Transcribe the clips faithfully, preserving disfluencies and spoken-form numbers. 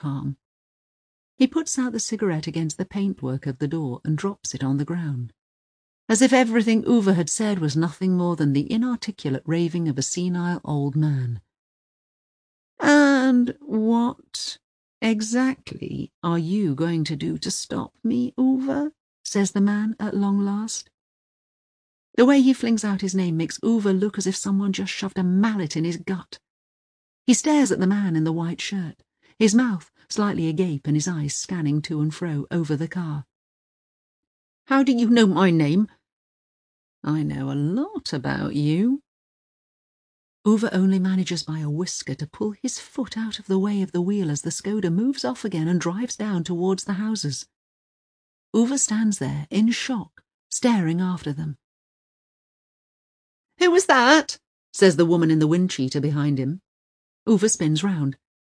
palm. He puts out the cigarette against the paintwork of the door and drops it on the ground, as if everything Uwe had said was nothing more than the inarticulate raving of a senile old man. "And what exactly are you going to do to stop me, Uwe?" says the man at long last. The way he flings out his name makes Uwe look as if someone just shoved a mallet in his gut. He stares at the man in the white shirt, his mouth slightly agape and his eyes scanning to and fro over the car. "How do you know my name?" "I know a lot about you." Uwe only manages by a whisker to pull his foot out of the way of the wheel as the Skoda moves off again and drives down towards the houses. Uwe stands there, in shock, staring after them. "Who was that?" says the woman in the wind cheater behind him. Uwe spins round.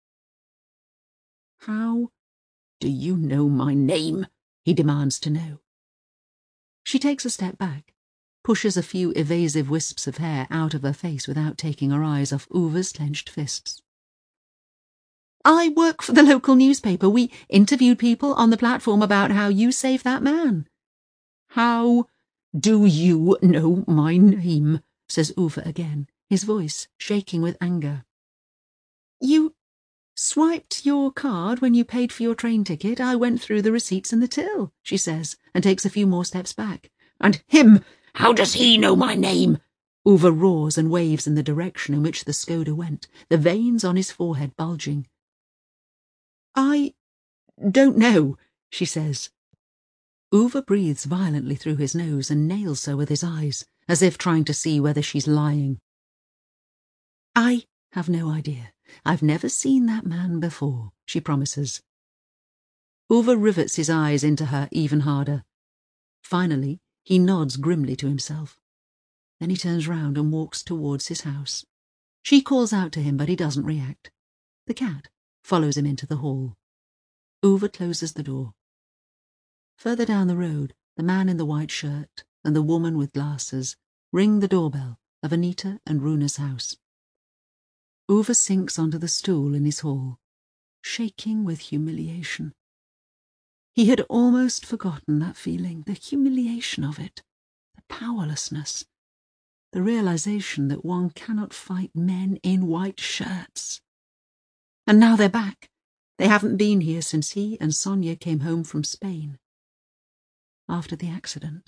"How do you know my name?" he demands to know. She takes a step back, pushes a few evasive wisps of hair out of her face without taking her eyes off Uwe's clenched fists. "I work for the local newspaper. We interviewed people on the platform about how you saved that man." "How do you know my name?" says Uwe again, his voice shaking with anger. "You swiped your card when you paid for your train ticket. I went through the receipts in the till," she says, and takes a few more steps back. "And him, how does he know my name?" Uwe roars and waves in the direction in which the Skoda went, the veins on his forehead bulging. "I don't know," she says. Uwe breathes violently through his nose and nails her with his eyes, as if trying to see whether she's lying. "I have no idea. I've never seen that man before," she promises. Uwe rivets his eyes into her even harder. Finally, he nods grimly to himself. Then he turns round and walks towards his house. She calls out to him, but he doesn't react. The cat follows him into the hall. Uwe closes the door. Further down the road, the man in the white shirt and the woman with glasses ring the doorbell of Anita and Runa's house. Uwe sinks onto the stool in his hall, shaking with humiliation. He had almost forgotten that feeling, the humiliation of it, the powerlessness, the realization that one cannot fight men in white shirts. And now they're back. They haven't been here since he and Sonia came home from Spain, after the accident.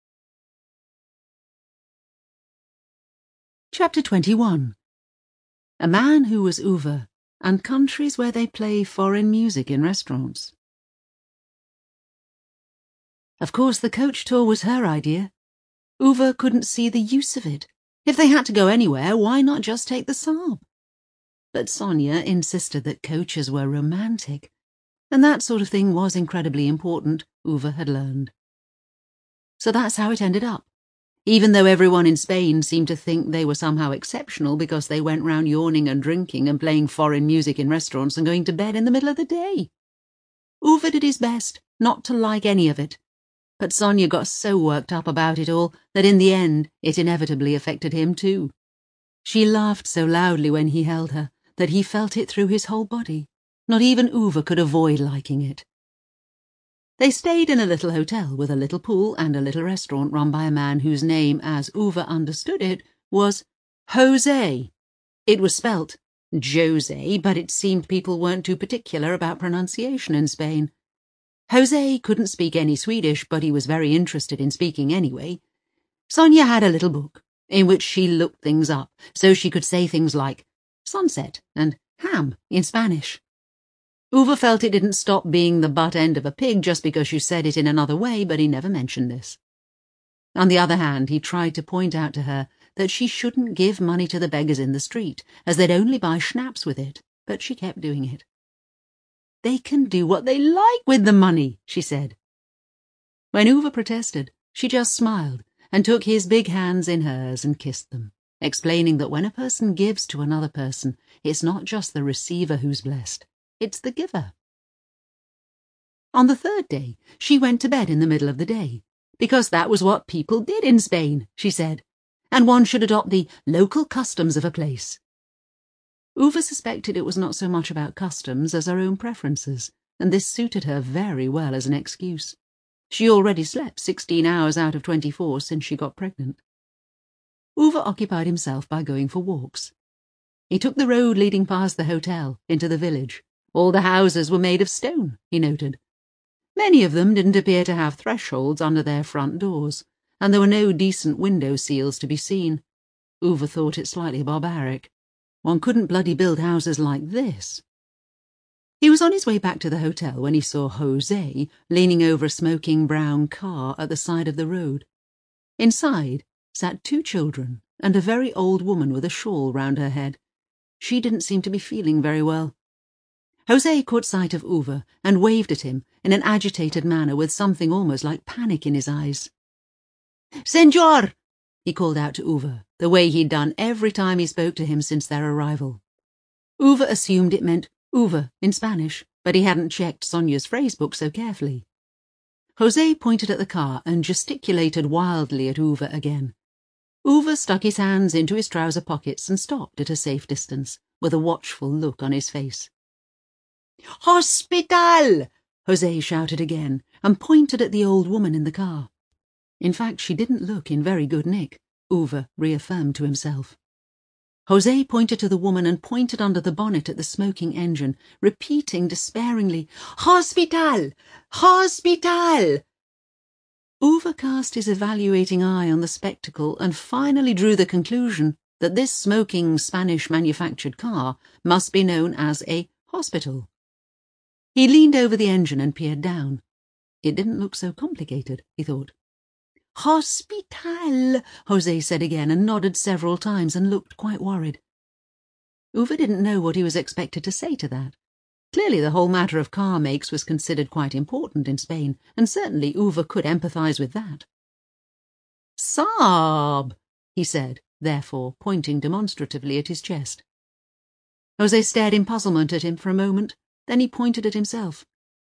Chapter twenty-one. A man who was Uwe, and countries where they play foreign music in restaurants. Of course, the coach tour was her idea. Uwe couldn't see the use of it. If they had to go anywhere, why not just take the Saab? But Sonia insisted that coaches were romantic, and that sort of thing was incredibly important, Uwe had learned. So that's how it ended up, even though everyone in Spain seemed to think they were somehow exceptional because they went round yawning and drinking and playing foreign music in restaurants and going to bed in the middle of the day. Uwe did his best not to like any of it, but Sonia got so worked up about it all that in the end it inevitably affected him too. She laughed so loudly when he held her that he felt it through his whole body. Not even Uwe could avoid liking it. They stayed in a little hotel with a little pool and a little restaurant run by a man whose name, as Uwe understood it, was Jose. It was spelt Jose, but it seemed people weren't too particular about pronunciation in Spain. Jose couldn't speak any Swedish, but he was very interested in speaking anyway. Sonia had a little book in which she looked things up, so she could say things like sunset and ham in Spanish. Uwe felt it didn't stop being the butt end of a pig just because you said it in another way, but he never mentioned this. On the other hand, he tried to point out to her that she shouldn't give money to the beggars in the street, as they'd only buy schnapps with it, but she kept doing it. "They can do what they like with the money," she said. When Uwe protested, she just smiled and took his big hands in hers and kissed them, explaining that when a person gives to another person, it's not just the receiver who's blessed, it's the giver. On the third day, she went to bed in the middle of the day, because that was what people did in Spain, she said, and one should adopt the local customs of a place. Uva suspected it was not so much about customs as her own preferences, and this suited her very well as an excuse. She already slept sixteen hours out of twenty-four since she got pregnant. Uva occupied himself by going for walks. He took the road leading past the hotel into the village. All the houses were made of stone, he noted. Many of them didn't appear to have thresholds under their front doors, and there were no decent window seals to be seen. Uva thought it slightly barbaric. One couldn't bloody build houses like this. He was on his way back to the hotel when he saw Jose leaning over a smoking brown car at the side of the road. Inside sat two children and a very old woman with a shawl round her head. She didn't seem to be feeling very well. Jose caught sight of Uva and waved at him in an agitated manner with something almost like panic in his eyes. "Senor!" he called out to Uva, the way he'd done every time he spoke to him since their arrival. Uva assumed it meant Uva in Spanish, but he hadn't checked Sonia's phrasebook so carefully. Jose pointed at the car and gesticulated wildly at Uva again. Uva stuck his hands into his trouser pockets and stopped at a safe distance, with a watchful look on his face. "Hospital!" Jose shouted again, and pointed at the old woman in the car. In fact, she didn't look in very good nick, Uva reaffirmed to himself. Jose pointed to the woman and pointed under the bonnet at the smoking engine, repeating despairingly, "Hospital! Hospital!" Uva cast his evaluating eye on the spectacle and finally drew the conclusion that this smoking Spanish-manufactured car must be known as a hospital. He leaned over the engine and peered down. It didn't look so complicated, he thought. "Hospital," Jose said again and nodded several times and looked quite worried. Uva didn't know what he was expected to say to that. Clearly the whole matter of car makes was considered quite important in Spain, and certainly Uva could empathise with that. "Saab," he said, therefore pointing demonstratively at his chest. Jose stared in puzzlement at him for a moment, then he pointed at himself.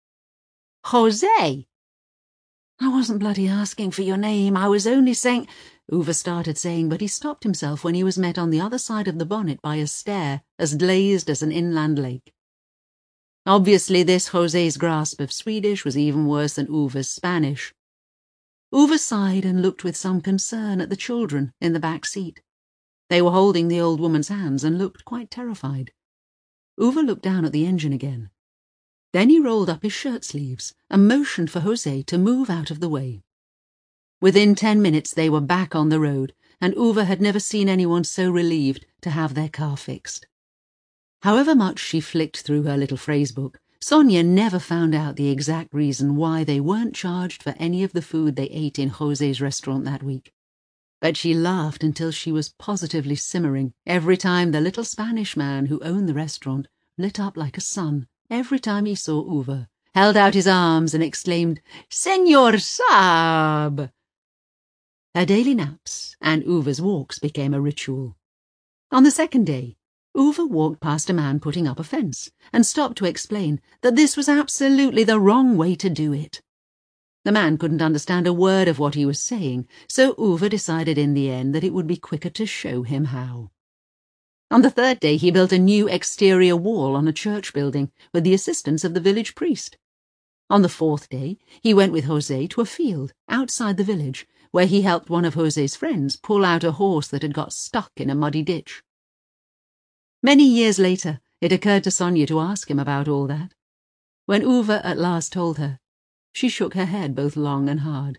"Jose!" "I wasn't bloody asking for your name, I was only saying—" Uva started saying, but he stopped himself when he was met on the other side of the bonnet by a stare as glazed as an inland lake. Obviously this Jose's grasp of Swedish was even worse than Uva's Spanish. Uva sighed and looked with some concern at the children in the back seat. They were holding the old woman's hands and looked quite terrified. Uva looked down at the engine again. Then he rolled up his shirt sleeves and motioned for Jose to move out of the way. Within ten minutes they were back on the road, and Uva had never seen anyone so relieved to have their car fixed. However much she flicked through her little phrasebook, Sonia never found out the exact reason why they weren't charged for any of the food they ate in Jose's restaurant that week. But she laughed until she was positively simmering every time the little Spanish man who owned the restaurant lit up like a sun every time he saw Uva, held out his arms and exclaimed, "Senor Saab!" Her daily naps and Uva's walks became a ritual. On the second day, Uva walked past a man putting up a fence and stopped to explain that this was absolutely the wrong way to do it. The man couldn't understand a word of what he was saying, so Uva decided in the end that it would be quicker to show him how. On the third day he built a new exterior wall on a church building with the assistance of the village priest. On the fourth day he went with Jose to a field outside the village, where he helped one of Jose's friends pull out a horse that had got stuck in a muddy ditch. Many years later it occurred to Sonia to ask him about all that. When Uva at last told her, she shook her head both long and hard.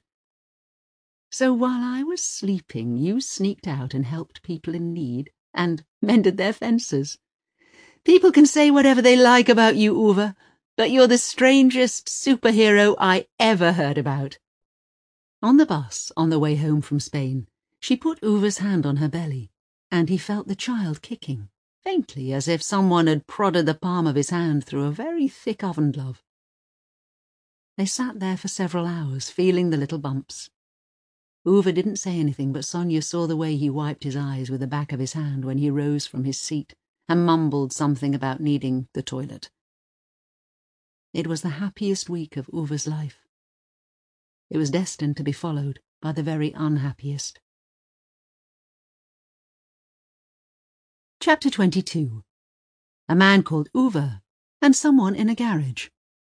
"So while I was sleeping you sneaked out and helped people in need, and mended their fences. People can say whatever they like about you, Uva, but you're the strangest superhero I ever heard about." On the bus, on the way home from Spain, she put Uva's hand on her belly, and he felt the child kicking, faintly, as if someone had prodded the palm of his hand through a very thick oven glove. They sat there for several hours, feeling the little bumps. Uva didn't say anything, but Sonia saw the way he wiped his eyes with the back of his hand when he rose from his seat and mumbled something about needing the toilet. It was the happiest week of Uva's life. It was destined to be followed by the very unhappiest. Chapter twenty-two. a man called Uwe, and someone in a garage.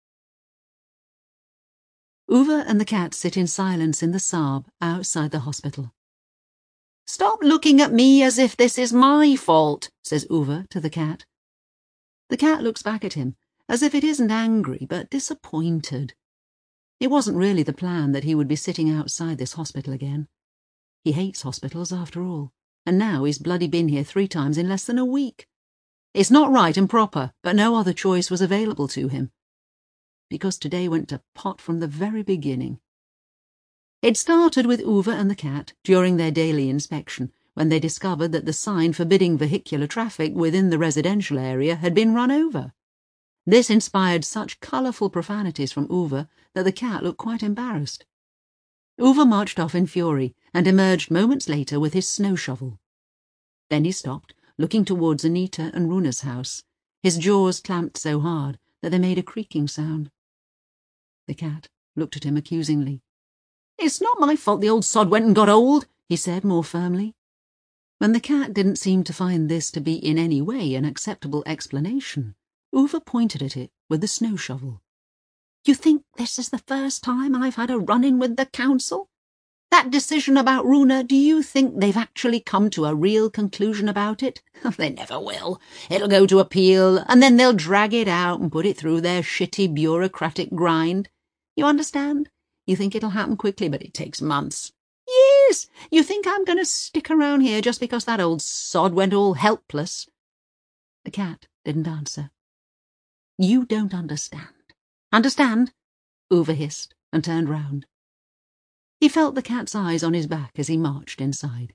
Uwe and the cat sit in silence in the Saab outside the hospital. "Stop looking at me as if this is my fault," says Uwe to the cat. The cat looks back at him, as if it isn't angry, but disappointed. It wasn't really the plan that he would be sitting outside this hospital again. He hates hospitals, after all, and now he's bloody been here three times in less than a week. It's not right and proper, but no other choice was available to him. Because today went to pot from the very beginning. It started with Uwe and the cat during their daily inspection, when they discovered that the sign forbidding vehicular traffic within the residential area had been run over. This inspired such colourful profanities from Uwe that the cat looked quite embarrassed. Uwe marched off in fury and emerged moments later with his snow shovel. Then he stopped, looking towards Anita and Runa's house, his jaws clamped so hard that they made a creaking sound. The cat looked at him accusingly. "It's not my fault the old sod went and got old," he said more firmly. When the cat didn't seem to find this to be in any way an acceptable explanation, Uwe pointed at it with the snow shovel. "You think this is the first time I've had a run-in with the council? That decision about Runa, do you think they've actually come to a real conclusion about it? They never will. It'll go to appeal, and then they'll drag it out and put it through their shitty bureaucratic grind. You understand? You think it'll happen quickly, but it takes months. Years! You think I'm going to stick around here just because that old sod went all helpless?" The cat didn't answer. "You don't understand. Understand?" Uwe hissed and turned round. He felt the cat's eyes on his back as he marched inside.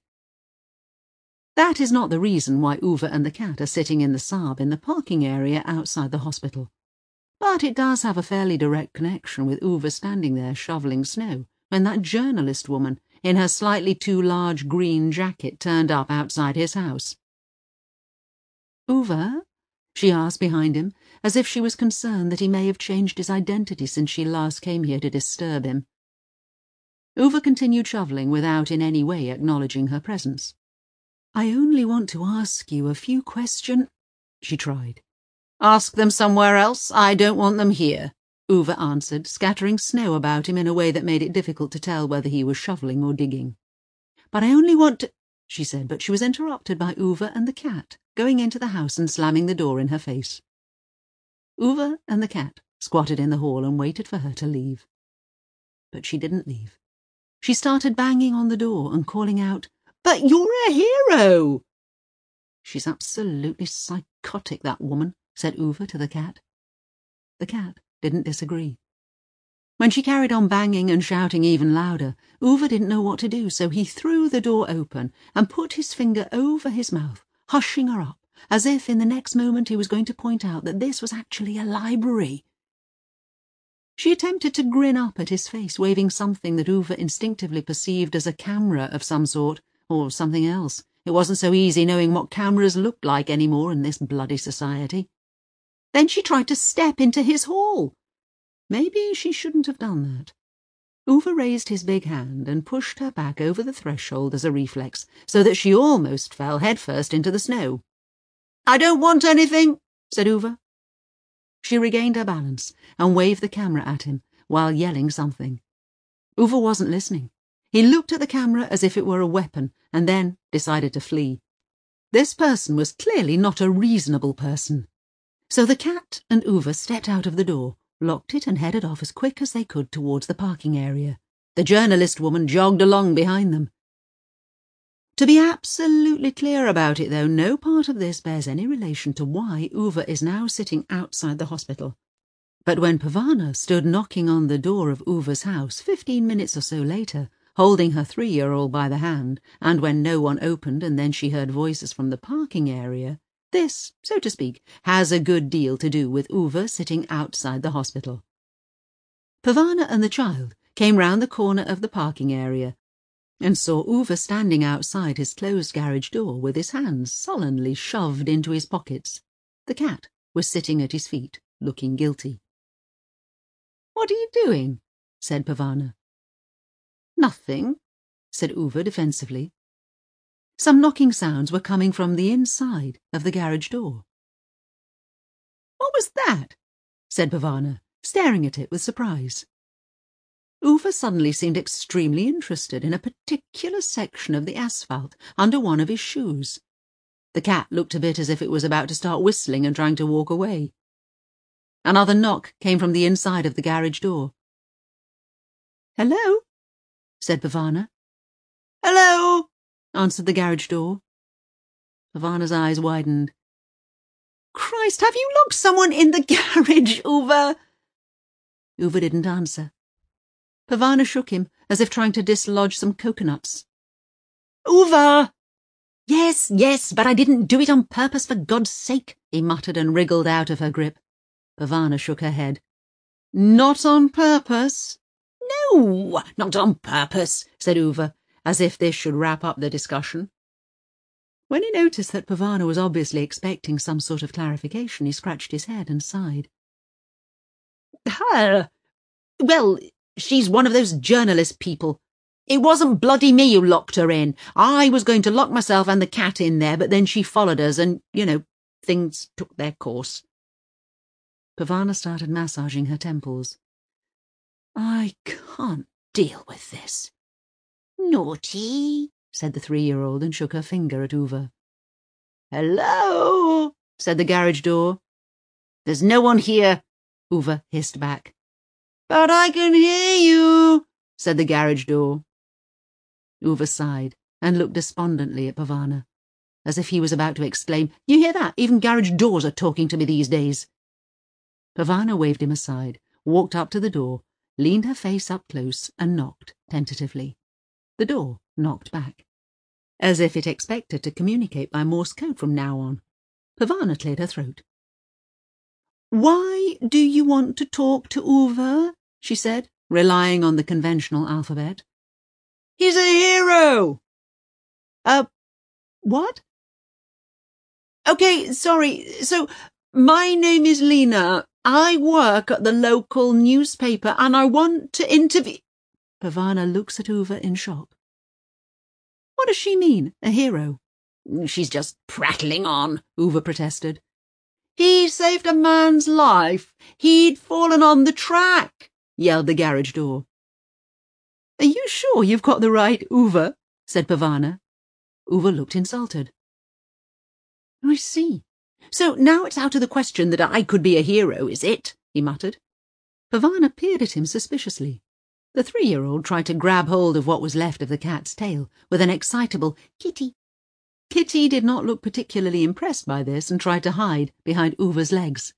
That is not the reason why Uwe and the cat are sitting in the Saab in the parking area outside the hospital. But it does have a fairly direct connection with Uwe standing there shovelling snow when that journalist woman in her slightly too large green jacket turned up outside his house. "Uwe?" she asked behind him, as if she was concerned that he may have changed his identity since she last came here to disturb him. Uwe continued shovelling without in any way acknowledging her presence. "I only want to ask you a few questions," she tried. "Ask them somewhere else. I don't want them here," Uwe answered, scattering snow about him in a way that made it difficult to tell whether he was shovelling or digging. "But I only want to—" she said, but she was interrupted by Uwe and the cat going into the house and slamming the door in her face. Uwe and the cat squatted in the hall and waited for her to leave. But she didn't leave. She started banging on the door and calling out, "But you're a hero!" "She's absolutely psychotic, that woman," said Uwe to the cat. The cat didn't disagree. When she carried on banging and shouting even louder, Uwe didn't know what to do, so he threw the door open and put his finger over his mouth, hushing her up, as if in the next moment he was going to point out that this was actually a library. She attempted to grin up at his face, waving something that Uwe instinctively perceived as a camera of some sort, or something else. It wasn't so easy knowing what cameras looked like anymore in this bloody society. Then she tried to step into his hall. Maybe she shouldn't have done that. Uwe raised his big hand and pushed her back over the threshold as a reflex, so that she almost fell headfirst into the snow. "I don't want anything," said Uwe. She regained her balance and waved the camera at him while yelling something. Uwe wasn't listening. He looked at the camera as if it were a weapon and then decided to flee. This person was clearly not a reasonable person. So the cat and Uwe stepped out of the door, locked it and headed off as quick as they could towards the parking area. The journalist woman jogged along behind them. To be absolutely clear about it, though, no part of this bears any relation to why Uwe is now sitting outside the hospital. But when Pavana stood knocking on the door of Uwe's house fifteen minutes or so later, holding her three-year-old by the hand, and when no one opened and then she heard voices from the parking area, this, so to speak, has a good deal to do with Uwe sitting outside the hospital. Pavana and the child came round the corner of the parking area and saw Uwe standing outside his closed garage door with his hands sullenly shoved into his pockets. The cat was sitting at his feet, looking guilty. "What are you doing?" said Pavana. "Nothing," said Uwe defensively. Some knocking sounds were coming from the inside of the garage door. What was that? Said Pavana, staring at it with surprise. Uva suddenly seemed extremely interested in a particular section of the asphalt under one of his shoes. The cat looked a bit as if it was about to start whistling and trying to walk away. Another knock came from the inside of the garage door. "Hello?" said Pavana. "Hello," answered the garage door. Pavana's eyes widened. "Christ, have you locked someone in the garage, Uva?" Uva didn't answer. Pavana shook him, as if trying to dislodge some coconuts. "Uva!" "Yes, yes, but I didn't do it on purpose, for God's sake," he muttered and wriggled out of her grip. Pavana shook her head. "Not on purpose?" "No, not on purpose," said Uva, as if this should wrap up the discussion. When he noticed that Pavana was obviously expecting some sort of clarification, he scratched his head and sighed. "Her? Well, she's one of those journalist people. It wasn't bloody me who locked her in. I was going to lock myself and the cat in there, but then she followed us and, you know, things took their course." Pavana started massaging her temples. "I can't deal with this." "Naughty," said the three-year-old and shook her finger at Uva. "Hello," said the garage door. "There's no one here," Uva hissed back. "But I can hear you," said the garage door. Uva sighed and looked despondently at Pavana, as if he was about to exclaim, "You hear that? Even garage doors are talking to me these days." Pavana waved him aside, walked up to the door, leaned her face up close and knocked tentatively. The door knocked back, as if it expected to communicate by Morse code from now on. Pavana cleared her throat. "Why do you want to talk to Uva?" she said, relying on the conventional alphabet. "He's a hero!" Uh, what? "Okay, sorry, so my name is Lena. I work at the local newspaper and I want to interview—" Pavana looks at Uva in shock. "What does she mean, a hero?" "She's just prattling on," Uva protested. "He saved a man's life. He'd fallen on the track," yelled the garage door. "Are you sure you've got the right Uva?" said Pavana. Uva looked insulted. "I see. So now it's out of the question that I could be a hero, is it?" he muttered. Pavana peered at him suspiciously. The three-year-old tried to grab hold of what was left of the cat's tail with an excitable "Kitty." Kitty did not look particularly impressed by this and tried to hide behind Uva's legs.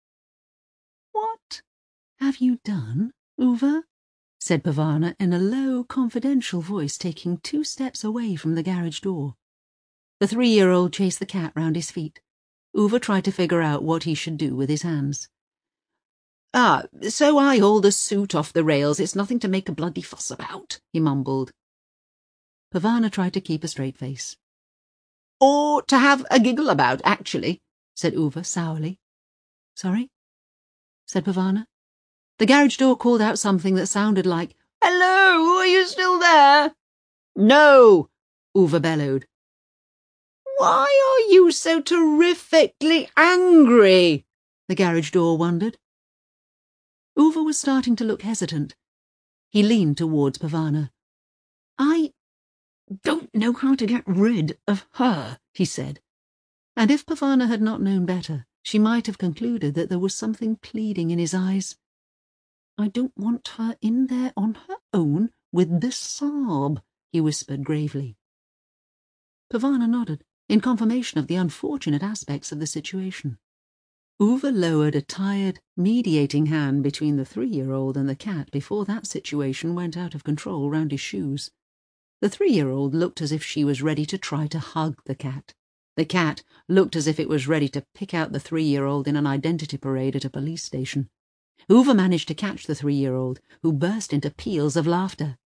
"What have you done, Uva?" said Pavana in a low, confidential voice, taking two steps away from the garage door. The three-year-old chased the cat round his feet. Uva tried to figure out what he should do with his hands. "Ah, so I hauled a suit off the rails. It's nothing to make a bloody fuss about," he mumbled. Pavana tried to keep a straight face. "Or to have a giggle about, actually," said Uva sourly. "Sorry?" said Pavana. The garage door called out something that sounded like, "Hello, are you still there?" "No," Uva bellowed. "Why are you so terrifically angry?" the garage door wondered. Uva was starting to look hesitant. He leaned towards Pavana. "I don't know how to get rid of her," he said. And if Pavana had not known better, she might have concluded that there was something pleading in his eyes. "I don't want her in there on her own with this Saab," he whispered gravely. Pavana nodded, in confirmation of the unfortunate aspects of the situation. Uva lowered a tired, mediating hand between the three-year-old and the cat before that situation went out of control round his shoes. The three-year-old looked as if she was ready to try to hug the cat. The cat looked as if it was ready to pick out the three-year-old in an identity parade at a police station. Uva managed to catch the three-year-old, who burst into peals of laughter.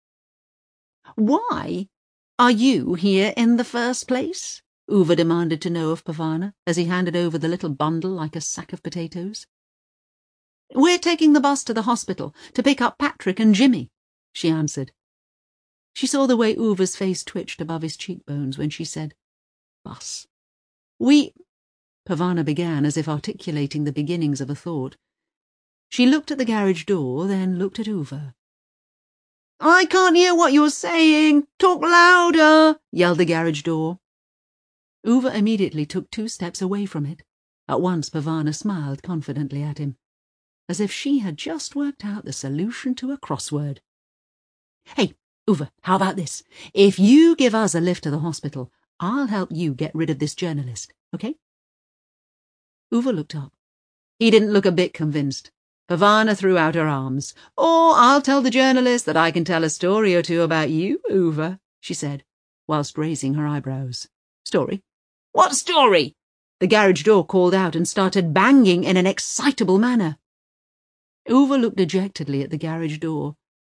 "Why are you here in the first place?" Uva demanded to know of Pavana, as he handed over the little bundle like a sack of potatoes. "We're taking the bus to the hospital to pick up Patrick and Jimmy," she answered. She saw the way Uva's face twitched above his cheekbones when she said, "Bus. We Pavana began, as if articulating the beginnings of a thought. She looked at the garage door, then looked at Uva. "I can't hear what you're saying! Talk louder!" yelled the garage door. Uva immediately took two steps away from it. At once Pavana smiled confidently at him, as if she had just worked out the solution to a crossword. "Hey, Uva, how about this? If you give us a lift to the hospital, I'll help you get rid of this journalist, okay?" Uva looked up. He didn't look a bit convinced. Pavana threw out her arms. "Or I'll tell the journalist that I can tell a story or two about you, Uva," she said, whilst raising her eyebrows. "Story? What story?" The garage door called out and started banging in an excitable manner. Uva looked dejectedly at the garage door.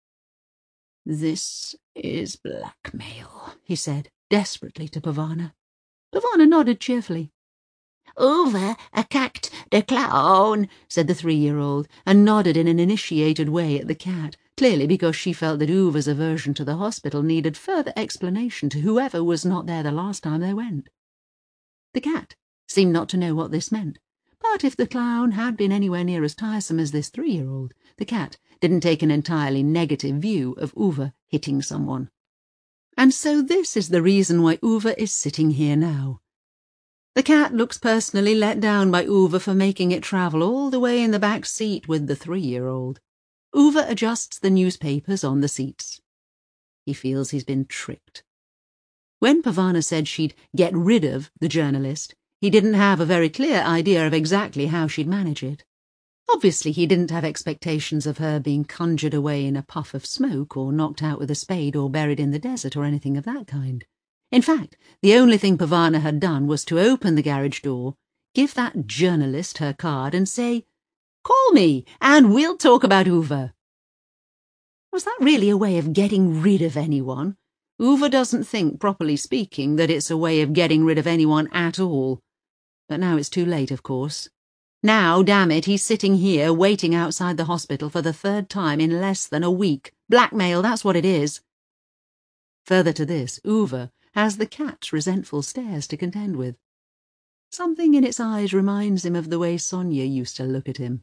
"This is blackmail," he said, desperately, to Pavana. Pavana nodded cheerfully. "Uva attacked the clown," said the three-year-old, and nodded in an initiated way at the cat, clearly because she felt that Uva's aversion to the hospital needed further explanation to whoever was not there the last time they went. The cat seemed not to know what this meant, but if the clown had been anywhere near as tiresome as this three-year-old, the cat didn't take an entirely negative view of Uva hitting someone. And so this is the reason why Uva is sitting here now. The cat looks personally let down by Uva for making it travel all the way in the back seat with the three-year-old. Uva adjusts the newspapers on the seats. He feels he's been tricked. When Pavana said she'd get rid of the journalist, he didn't have a very clear idea of exactly how she'd manage it. Obviously he didn't have expectations of her being conjured away in a puff of smoke, or knocked out with a spade, or buried in the desert, or anything of that kind. In fact, the only thing Pavana had done was to open the garage door, give that journalist her card, and say, "Call me, and we'll talk about Uva." Was that really a way of getting rid of anyone? Uva doesn't think, properly speaking, that it's a way of getting rid of anyone at all. But now it's too late, of course. Now, damn it, he's sitting here, waiting outside the hospital for the third time in less than a week. Blackmail, that's what it is. Further to this, Uva has the cat's resentful stares to contend with. Something in its eyes reminds him of the way Sonia used to look at him.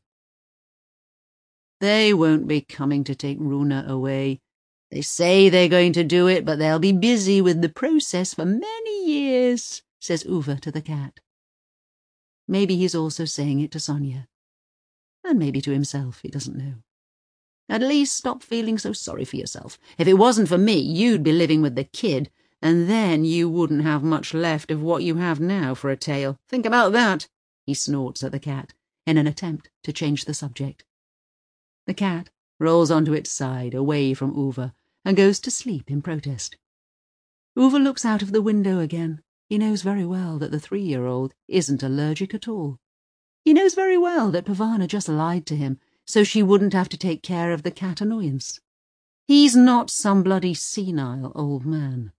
"They won't be coming to take Runa away. They say they're going to do it, but they'll be busy with the process for many years," says Uva to the cat. Maybe he's also saying it to Sonia. And maybe to himself, he doesn't know. "At least stop feeling so sorry for yourself. If it wasn't for me, you'd be living with the kid, and then you wouldn't have much left of what you have now for a tail. Think about that," he snorts at the cat, in an attempt to change the subject. The cat rolls onto its side, away from Uva, and goes to sleep in protest. Uva looks out of the window again. He knows very well that the three-year-old isn't allergic at all. He knows very well that Pavana just lied to him, so she wouldn't have to take care of the cat annoyance. He's not some bloody senile old man.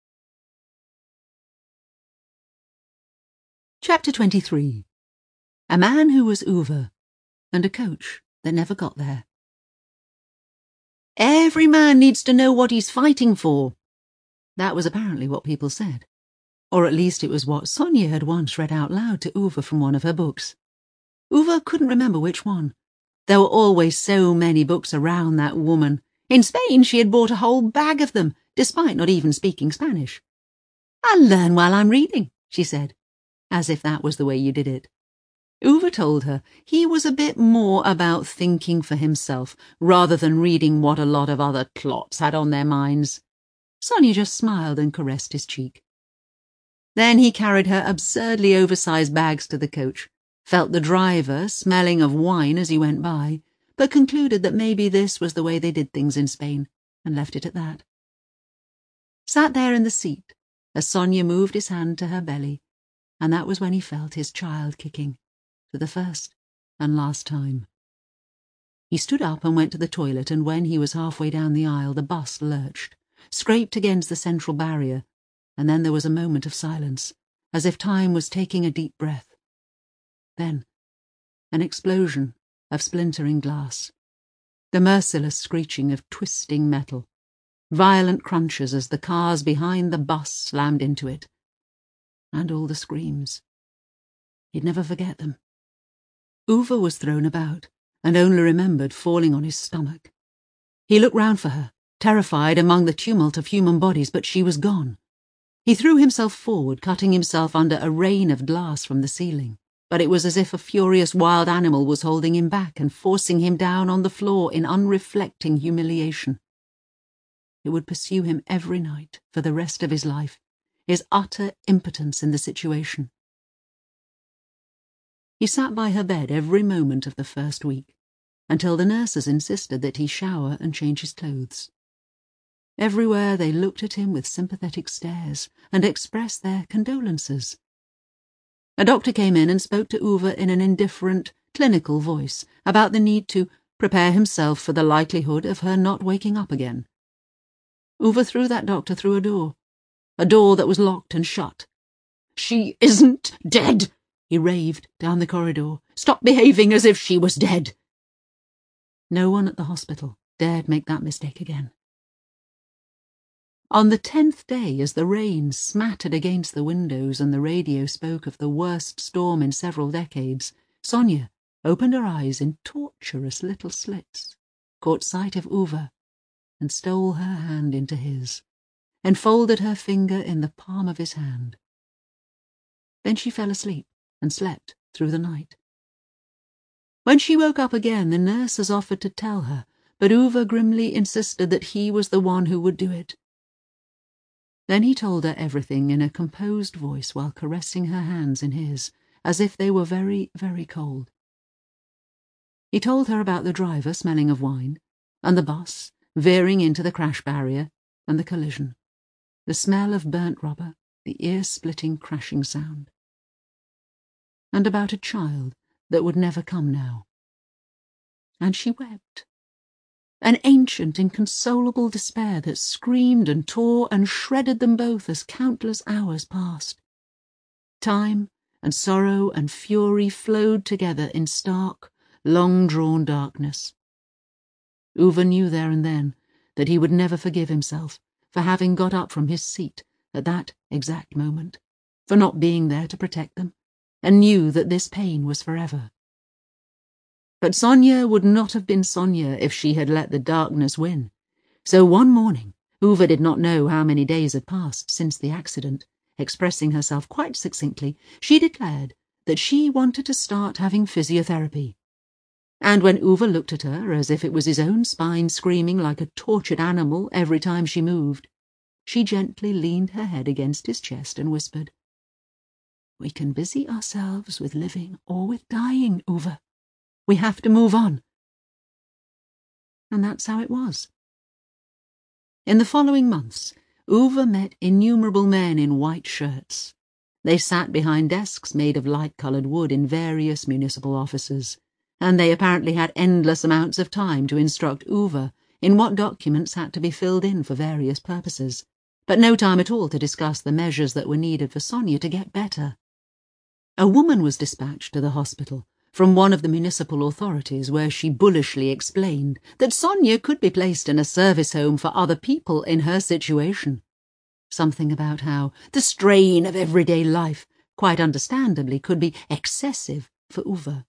Chapter twenty-three. A Man Who Was Uva, and a Coach That Never Got There. Every man needs to know what he's fighting for. That was apparently what people said. Or at least it was what Sonia had once read out loud to Uva from one of her books. Uva couldn't remember which one. There were always so many books around that woman. In Spain she had bought a whole bag of them, despite not even speaking Spanish. "I'll learn while I'm reading," she said, as if that was the way you did it. Uva told her he was a bit more about thinking for himself, rather than reading what a lot of other clots had on their minds. Sonia just smiled and caressed his cheek. Then he carried her absurdly oversized bags to the coach, felt the driver smelling of wine as he went by, but concluded that maybe this was the way they did things in Spain, and left it at that. Sat there in the seat as Sonia moved his hand to her belly, and that was when he felt his child kicking, for the first and last time. He stood up and went to the toilet, and when he was halfway down the aisle the bus lurched, scraped against the central barrier, and then there was a moment of silence, as if time was taking a deep breath. Then an explosion of splintering glass, the merciless screeching of twisting metal, violent crunches as the cars behind the bus slammed into it, and all the screams. He'd never forget them. Uwe was thrown about, and only remembered falling on his stomach. He looked round for her, terrified among the tumult of human bodies, but she was gone. He threw himself forward, cutting himself under a rain of glass from the ceiling, but it was as if a furious wild animal was holding him back and forcing him down on the floor in unreflecting humiliation. It would pursue him every night for the rest of his life, his utter impotence in the situation. He sat by her bed every moment of the first week, until the nurses insisted that he shower and change his clothes. Everywhere they looked at him with sympathetic stares and expressed their condolences. A doctor came in and spoke to Uwe in an indifferent, clinical voice about the need to prepare himself for the likelihood of her not waking up again. Uwe threw that doctor through a door, a door that was locked and shut. "She isn't dead," he raved down the corridor. "Stop behaving as if she was dead." No one at the hospital dared make that mistake again. On the tenth day, as the rain smattered against the windows and the radio spoke of the worst storm in several decades, Sonia opened her eyes in tortuous little slits, caught sight of Uwe, and stole her hand into his, and folded her finger in the palm of his hand. Then she fell asleep and slept through the night. When she woke up again, the nurses offered to tell her, but Uwe grimly insisted that he was the one who would do it. Then he told her everything in a composed voice while caressing her hands in his, as if they were very, very cold. He told her about the driver smelling of wine, and the bus veering into the crash barrier, and the collision, the smell of burnt rubber, the ear-splitting crashing sound. And about a child that would never come now. And she wept. An ancient, inconsolable despair that screamed and tore and shredded them both as countless hours passed. Time and sorrow and fury flowed together in stark, long-drawn darkness. Uwe knew there and then that he would never forgive himself for having got up from his seat at that exact moment, for not being there to protect them, and knew that this pain was forever. But Sonia would not have been Sonia if she had let the darkness win. So one morning, Uwe did not know how many days had passed since the accident, expressing herself quite succinctly, she declared that she wanted to start having physiotherapy. And when Uwe looked at her as if it was his own spine screaming like a tortured animal every time she moved, she gently leaned her head against his chest and whispered, "We can busy ourselves with living or with dying, Uwe. We have to move on." And that's how it was. In the following months, Uwe met innumerable men in white shirts. They sat behind desks made of light-coloured wood in various municipal offices, and they apparently had endless amounts of time to instruct Uwe in what documents had to be filled in for various purposes, but no time at all to discuss the measures that were needed for Sonia to get better. A woman was dispatched to the hospital from one of the municipal authorities, where she bullishly explained that Sonia could be placed in a service home for other people in her situation. Something about how the strain of everyday life, quite understandably, could be excessive for Uwe.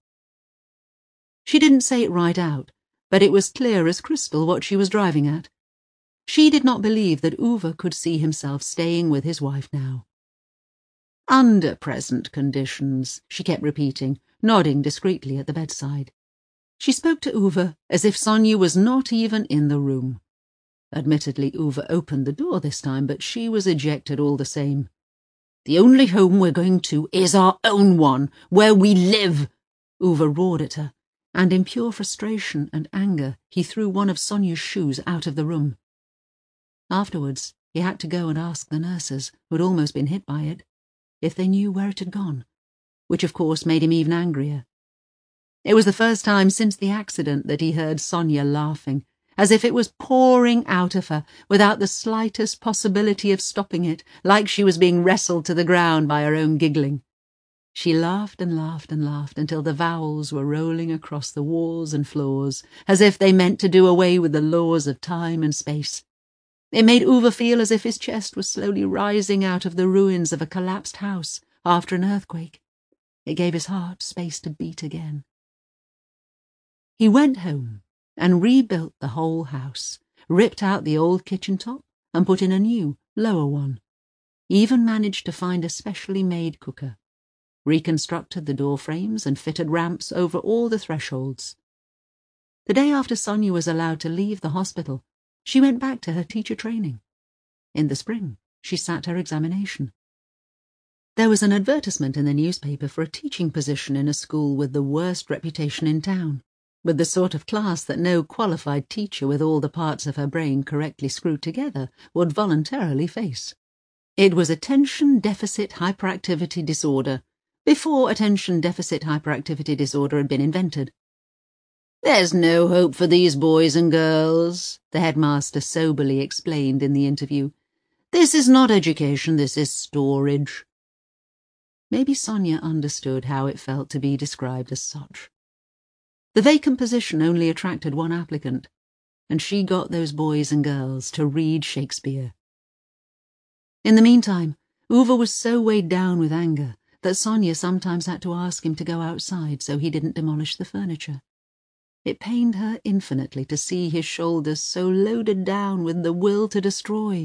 She didn't say it right out, but it was clear as crystal what she was driving at. She did not believe that Uwe could see himself staying with his wife now. "Under present conditions," she kept repeating, nodding discreetly at the bedside. She spoke to Uwe as if Sonia was not even in the room. Admittedly, Uwe opened the door this time, but she was ejected all the same. "The only home we're going to is our own one, where we live," Uwe roared at her, and in pure frustration and anger he threw one of Sonia's shoes out of the room. Afterwards, he had to go and ask the nurses, who had almost been hit by it, if they knew where it had gone, which of course made him even angrier. It was the first time since the accident that he heard Sonia laughing, as if it was pouring out of her without the slightest possibility of stopping it, like she was being wrestled to the ground by her own giggling. She laughed and laughed and laughed until the vowels were rolling across the walls and floors, as if they meant to do away with the laws of time and space. It made Uwe feel as if his chest was slowly rising out of the ruins of a collapsed house after an earthquake. It gave his heart space to beat again. He went home and rebuilt the whole house, ripped out the old kitchen top and put in a new, lower one. He even managed to find a specially made cooker, reconstructed the door frames and fitted ramps over all the thresholds. The day after Sonia was allowed to leave the hospital, she went back to her teacher training. In the spring, she sat her examination. There was an advertisement in the newspaper for a teaching position in a school with the worst reputation in town, with the sort of class that no qualified teacher with all the parts of her brain correctly screwed together would voluntarily face. It was attention deficit hyperactivity disorder, before attention deficit hyperactivity disorder had been invented. "There's no hope for these boys and girls," the headmaster soberly explained in the interview. "This is not education, this is storage." Maybe Sonia understood how it felt to be described as such. The vacant position only attracted one applicant, and she got those boys and girls to read Shakespeare. In the meantime, Uwe was so weighed down with anger that Sonia sometimes had to ask him to go outside so he didn't demolish the furniture. It pained her infinitely to see his shoulders so loaded down with the will to destroy.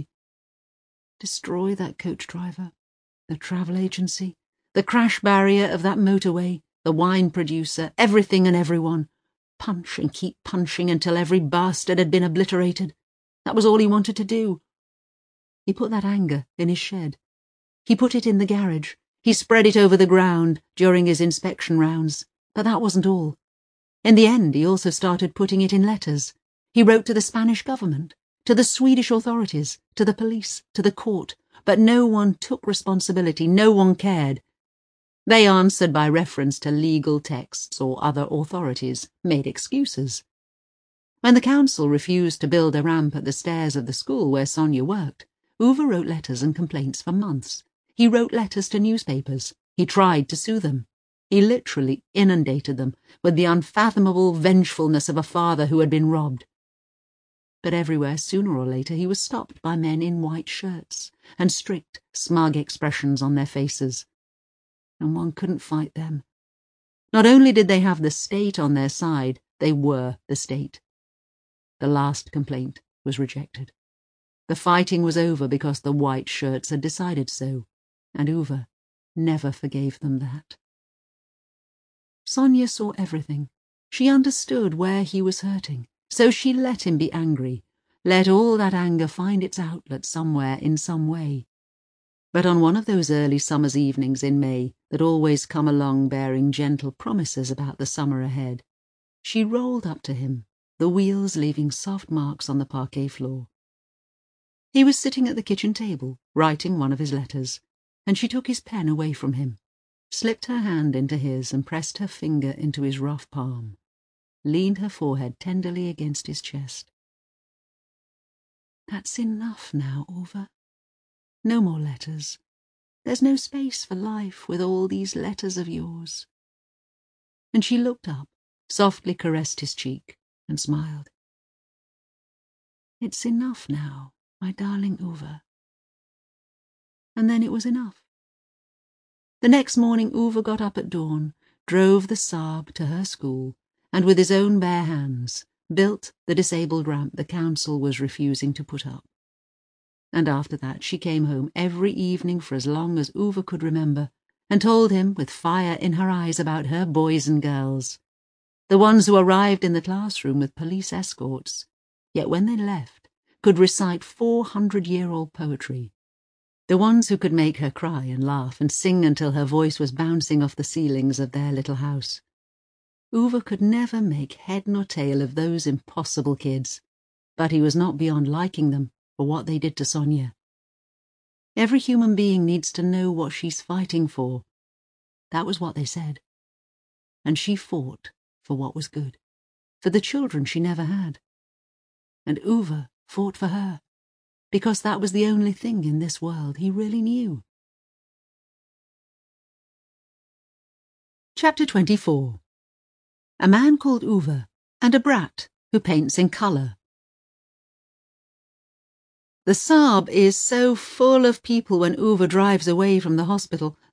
Destroy that coach driver, the travel agency, the crash barrier of that motorway, the wine producer, everything and everyone. Punch and keep punching until every bastard had been obliterated. That was all he wanted to do. He put that anger in his shed. He put it in the garage. He spread it over the ground during his inspection rounds. But that wasn't all. In the end, he also started putting it in letters. He wrote to the Spanish government, to the Swedish authorities, to the police, to the court, but no one took responsibility, no one cared. They answered by reference to legal texts or other authorities, made excuses. When the council refused to build a ramp at the stairs of the school where Sonia worked, Uwe wrote letters and complaints for months. He wrote letters to newspapers. He tried to sue them. He literally inundated them with the unfathomable vengefulness of a father who had been robbed. But everywhere, sooner or later, he was stopped by men in white shirts and strict, smug expressions on their faces. And one couldn't fight them. Not only did they have the state on their side, they were the state. The last complaint was rejected. The fighting was over because the white shirts had decided so, and Uwe never forgave them that. Sonia saw everything. She understood where he was hurting, so she let him be angry, let all that anger find its outlet somewhere in some way. But on one of those early summer's evenings in May that always come along bearing gentle promises about the summer ahead, she rolled up to him, the wheels leaving soft marks on the parquet floor. He was sitting at the kitchen table, writing one of his letters, and she took his pen away from him, slipped her hand into his and pressed her finger into his rough palm, leaned her forehead tenderly against his chest. "That's enough now, Uwe. No more letters. There's no space for life with all these letters of yours." And she looked up, softly caressed his cheek, and smiled. "It's enough now, my darling Uwe." And then it was enough. The next morning Uwe got up at dawn, drove the Saab to her school, and with his own bare hands built the disabled ramp the council was refusing to put up. And after that she came home every evening for as long as Uwe could remember, and told him with fire in her eyes about her boys and girls, the ones who arrived in the classroom with police escorts, yet when they left could recite four-hundred-year-old poetry, the ones who could make her cry and laugh and sing until her voice was bouncing off the ceilings of their little house. Uwe could never make head nor tail of those impossible kids, but he was not beyond liking them for what they did to Sonia. Every human being needs to know what she's fighting for. That was what they said. And she fought for what was good, for the children she never had. And Uwe fought for her, because that was the only thing in this world he really knew. Chapter twenty-four. A Man Called Uwe and a Brat Who Paints in Colour. The Saab is so full of people when Uwe drives away from the hospital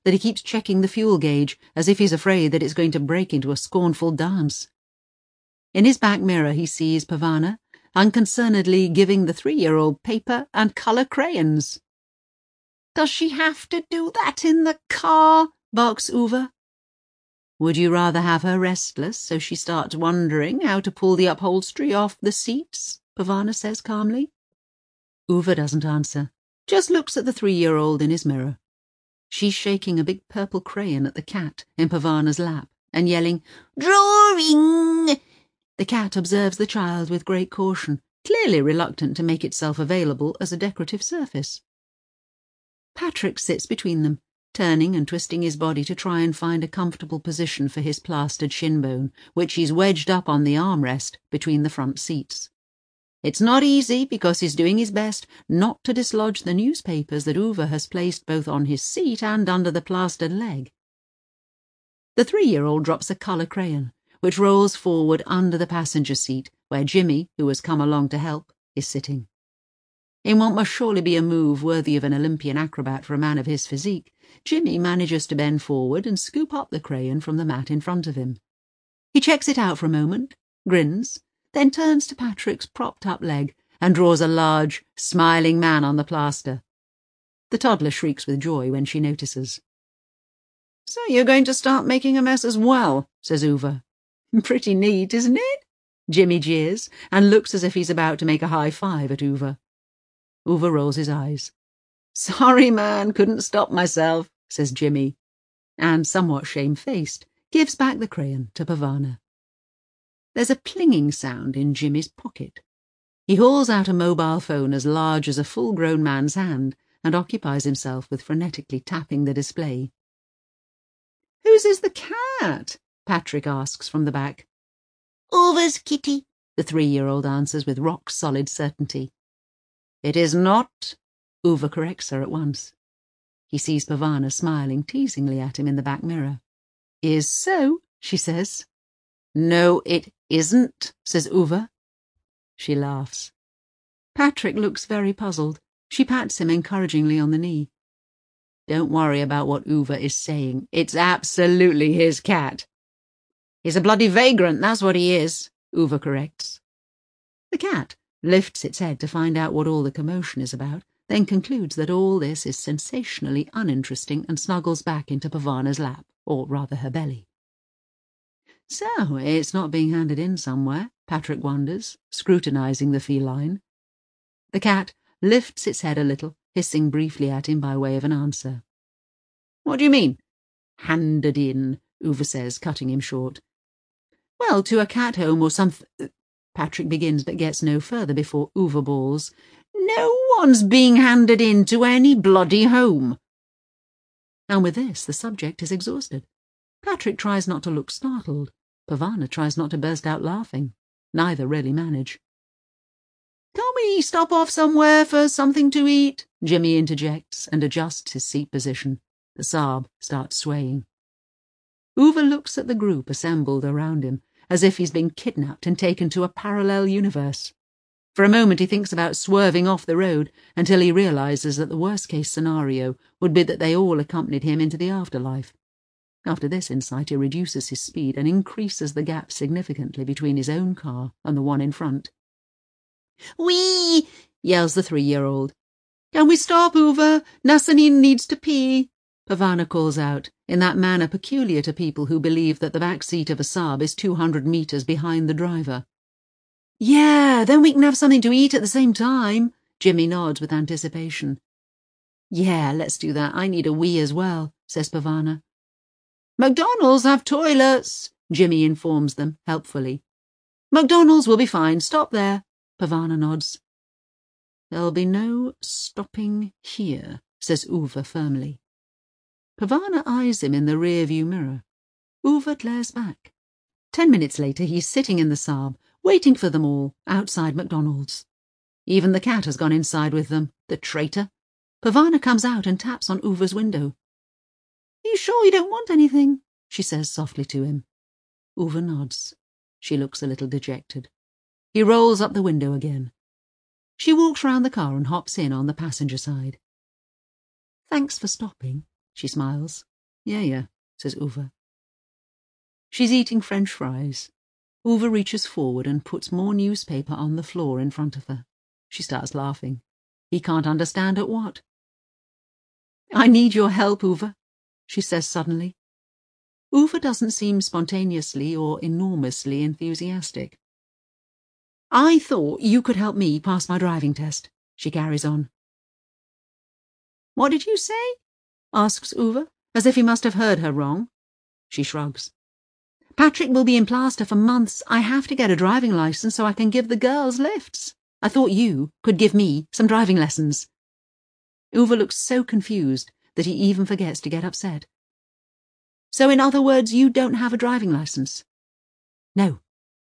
that he keeps checking the fuel gauge as if he's afraid that it's going to break into a scornful dance. In his back mirror he sees Pavana unconcernedly giving the three-year-old paper and colour crayons. "Does she have to do that in the car?" barks Uva. "Would you rather have her restless so she starts wondering how to pull the upholstery off the seats?" Pavana says calmly. Uva doesn't answer, just looks at the three-year-old in his mirror. She's shaking a big purple crayon at the cat in Pavana's lap and yelling, "Drawing!" The cat observes the child with great caution, clearly reluctant to make itself available as a decorative surface. Patrick sits between them, turning and twisting his body to try and find a comfortable position for his plastered shin bone, which he's wedged up on the armrest between the front seats. It's not easy because he's doing his best not to dislodge the newspapers that Uva has placed both on his seat and under the plastered leg. The three-year-old drops a colour crayon, which rolls forward under the passenger seat, where Jimmy, who has come along to help, is sitting. In what must surely be a move worthy of an Olympian acrobat for a man of his physique, Jimmy manages to bend forward and scoop up the crayon from the mat in front of him. He checks it out for a moment, grins, then turns to Patrick's propped-up leg and draws a large, smiling man on the plaster. The toddler shrieks with joy when she notices. "So you're going to start making a mess as well," says Uva. "Pretty neat, isn't it?" Jimmy jeers and looks as if he's about to make a high five at Uva. Uva rolls his eyes. "Sorry, man, couldn't stop myself," says Jimmy, and, somewhat shamefaced, gives back the crayon to Pavana. There's a plinging sound in Jimmy's pocket. He hauls out a mobile phone as large as a full-grown man's hand and occupies himself with frenetically tapping the display. "Whose is the cat?" Patrick asks from the back. "Uva's kitty," the three-year-old answers with rock-solid certainty. "It is not," Uva corrects her at once. He sees Pavana smiling teasingly at him in the back mirror. "Is so," she says. "No, it isn't," says Uva. She laughs. Patrick looks very puzzled. She pats him encouragingly on the knee. "Don't worry about what Uva is saying. It's absolutely his cat." "He's a bloody vagrant, that's what he is," Uva corrects. The cat lifts its head to find out what all the commotion is about, then concludes that all this is sensationally uninteresting and snuggles back into Pavana's lap, or rather her belly. So, it's not being handed in somewhere, Patrick wonders, scrutinising the feline. The cat lifts its head a little, hissing briefly at him by way of an answer. "What do you mean?" "Handed in," Uva says, cutting him short. "Well, to a cat home or something—" Patrick begins but gets no further before Uva bawls, "No one's being handed in to any bloody home." And with this the subject is exhausted. Patrick tries not to look startled. Pavana tries not to burst out laughing. Neither really manage. "Can't we stop off somewhere for something to eat?" Jimmy interjects and adjusts his seat position. The Saab starts swaying. Uva looks at the group assembled around him, as if he's been kidnapped and taken to a parallel universe. For a moment he thinks about swerving off the road until he realises that the worst-case scenario would be that they all accompanied him into the afterlife. After this insight he reduces his speed and increases the gap significantly between his own car and the one in front. "Wee!" yells the three-year-old. "Can we stop, Uva? Nassanine needs to pee," Pavana calls out, in that manner peculiar to people who believe that the back seat of a Saab is two hundred metres behind the driver. "Yeah, then we can have something to eat at the same time," Jimmy nods with anticipation. "Yeah, let's do that. I need a wee as well," says Pavana. "McDonald's have toilets," Jimmy informs them, helpfully. "McDonald's will be fine. Stop there," Pavana nods. "There'll be no stopping here," says Uva firmly. Pavana eyes him in the rear-view mirror. Uva glares back. Ten minutes later he's sitting in the Saab, waiting for them all, outside McDonald's. Even the cat has gone inside with them, the traitor. Pavana comes out and taps on Uva's window. "Are you sure you don't want anything?" she says softly to him. Uva nods. She looks a little dejected. He rolls up the window again. She walks round the car and hops in on the passenger side. "Thanks for stopping," she smiles. Yeah, yeah, says Uwe. She's eating French fries. Uwe reaches forward and puts more newspaper on the floor in front of her. She starts laughing. He can't understand at what. I need your help, Uwe, she says suddenly. Uwe doesn't seem spontaneously or enormously enthusiastic. I thought you could help me pass my driving test, she carries on. What did you say? Asks Uwe, as if he must have heard her wrong. She shrugs. Patrick will be in plaster for months. I have to get a driving licence so I can give the girls lifts. I thought you could give me some driving lessons. Uwe looks so confused that he even forgets to get upset. So in other words, you don't have a driving licence? No.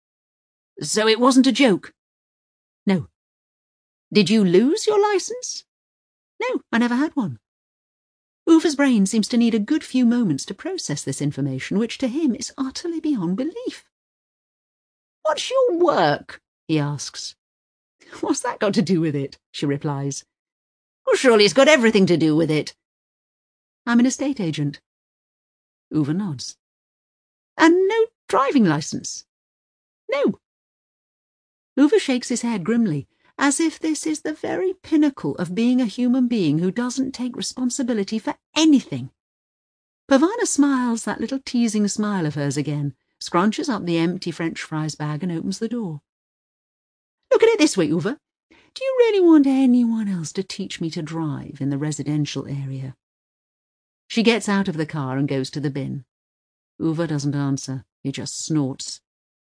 So it wasn't a joke? No. Did you lose your licence? No, I never had one. Uwe's brain seems to need a good few moments to process this information, which to him is utterly beyond belief. What's your work? He asks. What's that got to do with it? She replies. Well, surely it's got everything to do with it. I'm an estate agent. Uwe nods. And no driving licence? No. Uwe shakes his head grimly, as if this is the very pinnacle of being a human being who doesn't take responsibility for anything. Pavana smiles that little teasing smile of hers again, scrunches up the empty French fries bag and opens the door. Look at it this way, Uwe. Do you really want anyone else to teach me to drive in the residential area? She gets out of the car and goes to the bin. Uwe doesn't answer. He just snorts.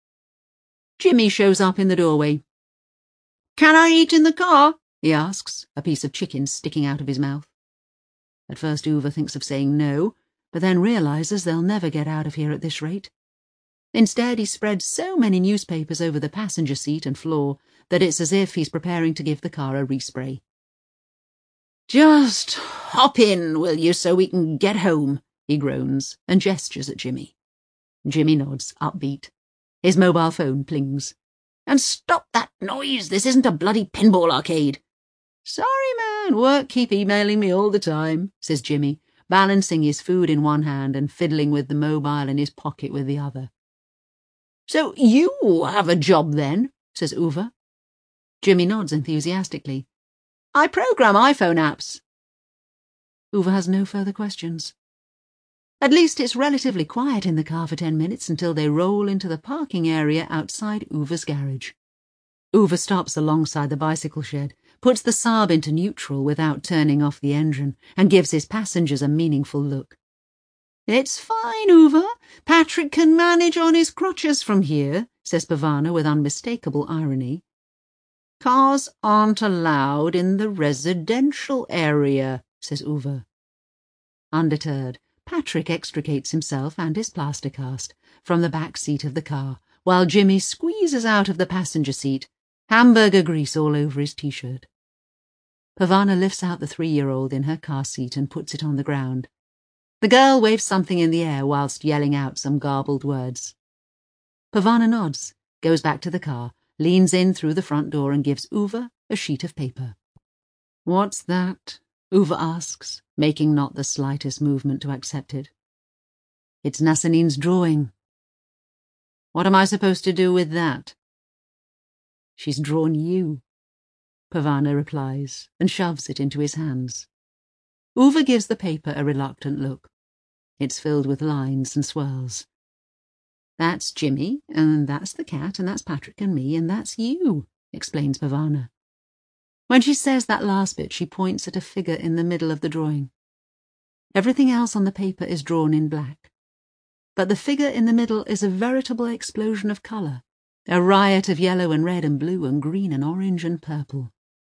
Jimmy shows up in the doorway. Can I eat in the car? He asks, a piece of chicken sticking out of his mouth. At first Uwe thinks of saying no, but then realises they'll never get out of here at this rate. Instead, he spreads so many newspapers over the passenger seat and floor that it's as if he's preparing to give the car a respray. Just hop in, will you, so we can get home, he groans and gestures at Jimmy. Jimmy nods, upbeat. His mobile phone plings. And stop that noise, this isn't a bloody pinball arcade. Sorry, man, work keep emailing me all the time, says Jimmy, balancing his food in one hand and fiddling with the mobile in his pocket with the other. So you have a job then, says Uwe. Jimmy nods enthusiastically. I program iPhone apps. Uwe has no further questions. At least it's relatively quiet in the car for ten minutes until they roll into the parking area outside Uwe's garage. Uwe stops alongside the bicycle shed, puts the Saab into neutral without turning off the engine, and gives his passengers a meaningful look. It's fine, Uwe. Patrick can manage on his crutches from here, says Pavana with unmistakable irony. Cars aren't allowed in the residential area, says Uwe. Undeterred, Patrick extricates himself and his plaster cast from the back seat of the car, while Jimmy squeezes out of the passenger seat, hamburger grease all over his t-shirt. Pavana lifts out the three-year-old in her car seat and puts it on the ground. The girl waves something in the air whilst yelling out some garbled words. Pavana nods, goes back to the car, leans in through the front door and gives Uwe a sheet of paper. What's that? Uwe asks, making not the slightest movement to accept it. It's Nasanine's drawing. What am I supposed to do with that? She's drawn you, Pavana replies, and shoves it into his hands. Uwe gives the paper a reluctant look. It's filled with lines and swirls. That's Jimmy, and that's the cat, and that's Patrick and me, and that's you, explains Pavana. When she says that last bit, she points at a figure in the middle of the drawing. Everything else on the paper is drawn in black. But the figure in the middle is a veritable explosion of colour, a riot of yellow and red and blue and green and orange and purple.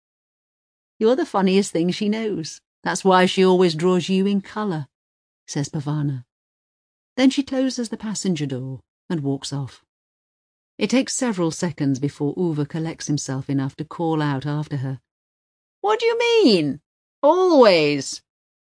You're the funniest thing she knows. That's why she always draws you in colour, says Pavana. Then she closes the passenger door and walks off. It takes several seconds before Uwe collects himself enough to call out after her. What do you mean? Always.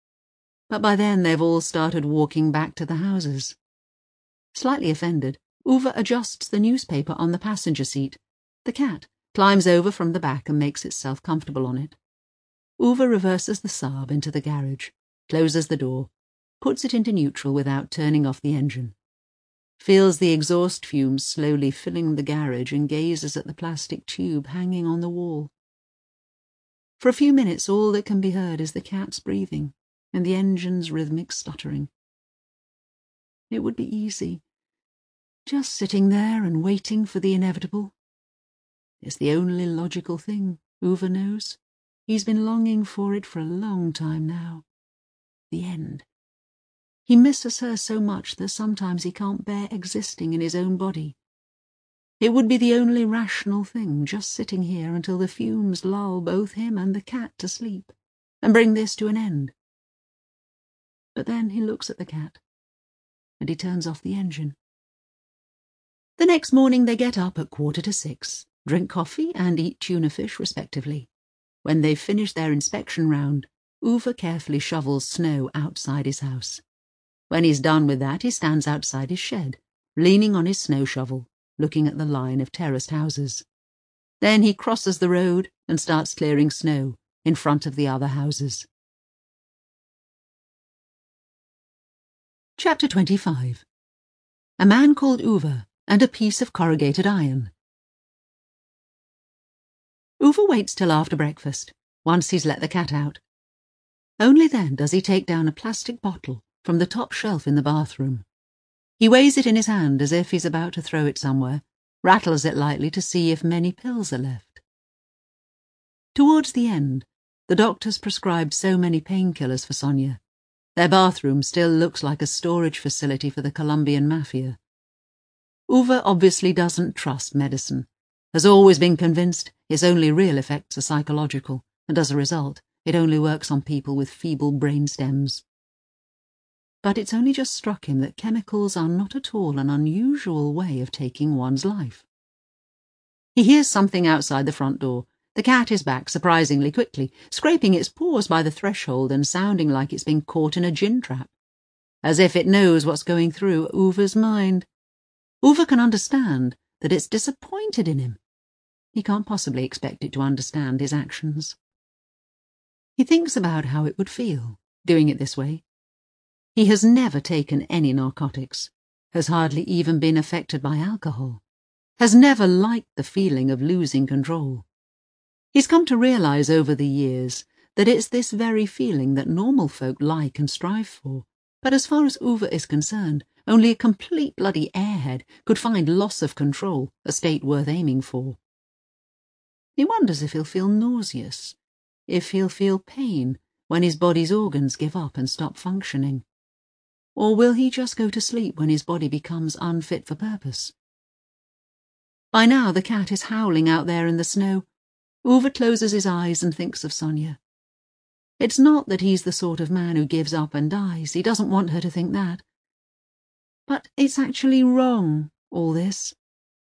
But by then they've all started walking back to the houses. Slightly offended, Uwe adjusts the newspaper on the passenger seat. The cat climbs over from the back and makes itself comfortable on it. Uwe reverses the Saab into the garage, closes the door, puts it into neutral without turning off the engine, feels the exhaust fumes slowly filling the garage and gazes at the plastic tube hanging on the wall. For a few minutes all that can be heard is the cat's breathing and the engine's rhythmic stuttering. It would be easy, just sitting there and waiting for the inevitable. It's the only logical thing, Uwe knows. He's been longing for it for a long time now. The end. He misses her so much that sometimes he can't bear existing in his own body. It would be the only rational thing, just sitting here until the fumes lull both him and the cat to sleep, and bring this to an end. But then he looks at the cat, and he turns off the engine. The next morning they get up at quarter to six, drink coffee and eat tuna fish respectively. When they've finished their inspection round, Uwe carefully shovels snow outside his house. When he's done with that, he stands outside his shed, leaning on his snow shovel, looking at the line of terraced houses. Then he crosses the road and starts clearing snow in front of the other houses. Chapter twenty-five. A Man Called Uwe and a Piece of Corrugated Iron. Uwe waits till after breakfast, once he's let the cat out. Only then does he take down a plastic bottle from the top shelf in the bathroom. He weighs it in his hand as if he's about to throw it somewhere, rattles it lightly to see if many pills are left. Towards the end, the doctors prescribed so many painkillers for Sonia. Their bathroom still looks like a storage facility for the Colombian mafia. Uwe obviously doesn't trust medicine, has always been convinced its only real effects are psychological, and as a result, it only works on people with feeble brain stems. But it's only just struck him that chemicals are not at all an unusual way of taking one's life. He hears something outside the front door. The cat is back surprisingly quickly, scraping its paws by the threshold and sounding like it's been caught in a gin trap, as if it knows what's going through Uwe's mind. Uwe can understand that it's disappointed in him. He can't possibly expect it to understand his actions. He thinks about how it would feel, doing it this way. He has never taken any narcotics, has hardly even been affected by alcohol, has never liked the feeling of losing control. He's come to realize over the years that it's this very feeling that normal folk like and strive for, but as far as Uwe is concerned, only a complete bloody airhead could find loss of control a state worth aiming for. He wonders if he'll feel nauseous, if he'll feel pain when his body's organs give up and stop functioning. Or will he just go to sleep when his body becomes unfit for purpose? By now the cat is howling out there in the snow. Uwe closes his eyes and thinks of Sonia. It's not that he's the sort of man who gives up and dies. He doesn't want her to think that. But it's actually wrong, all this.